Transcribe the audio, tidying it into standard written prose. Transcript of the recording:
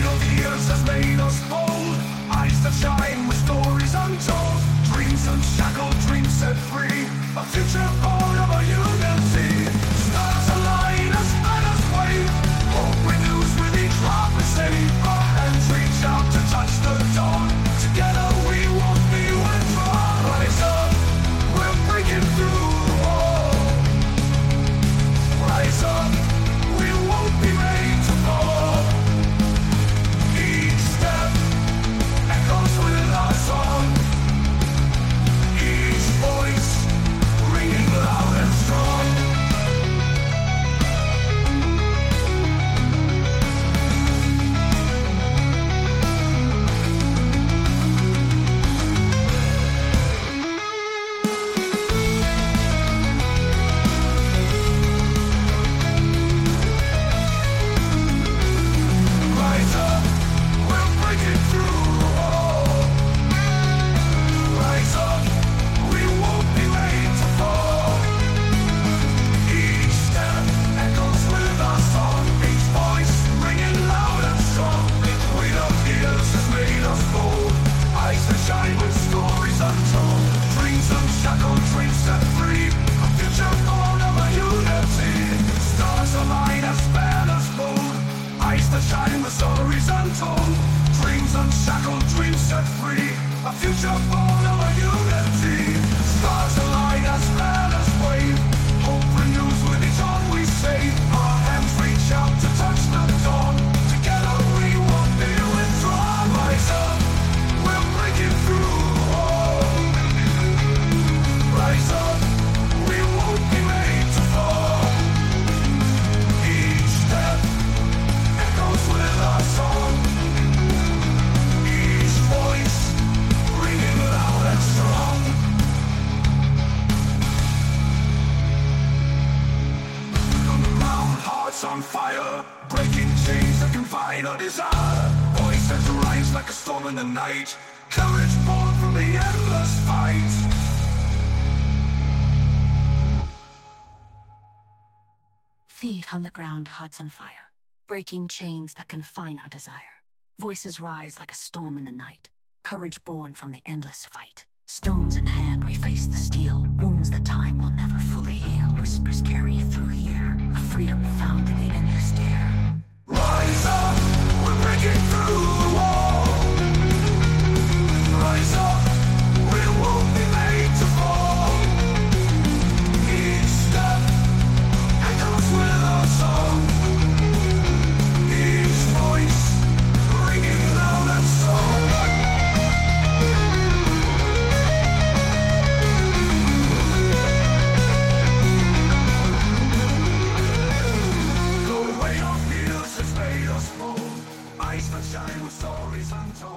of years has made us bold. Eyes that shine with stories untold. Dreams unshackled, dreams set free. A future born of our unity. Stars align us, banners wave. Hope renews with each heart we save. Our hands reach out to touch the dawn. Together we won't be withdrawn. Rise up, we're breaking through the wall. Rise up, we won't be made to fall. Each step echoes with our song. Each voice ringing loud and strong. Rise up, we're breaking through the wall. Rise up, we won't be made to fall. Each step echoes with our song. Each voice ringing loud and strong. Weight of years has made us bold. Eyes that shine with stories untold. Dreams unshackled, dreams set free. A future born of a unity. Stars align as banners bold. Eyes that shine with stories untold. Dreams unshackled, dreams set free. A future born of a unity. Stars align as banners wave. Hope renews with each dawn we save. Our hands reach out to touch the dawn. Together we won't be withdrawn. Rise up, we're breaking through the wall. Rise up, we won't be made to fall. Each step echoes with our song. Each voice ringing loud and strong. On the ground, hearts on fire, breaking chains that confine our desire. Voice that rise like a storm in the night. Courage born from the endless fight. Feet on the ground, hearts on fire, breaking chains that confine our desire. Voices rise like a storm in the night, courage born from the endless fight. Stones in hand, we face the steel, wounds that time will never fully heal. Whispers carry through the air, a freedom found in the endless dare. Rise up, we're breaking through the wall. Rise up, we won't be made to fall. Each step echoes with our song. Each voice ringing loud and strong. The weight of years has made us bold. Eyes that shine with stories untold.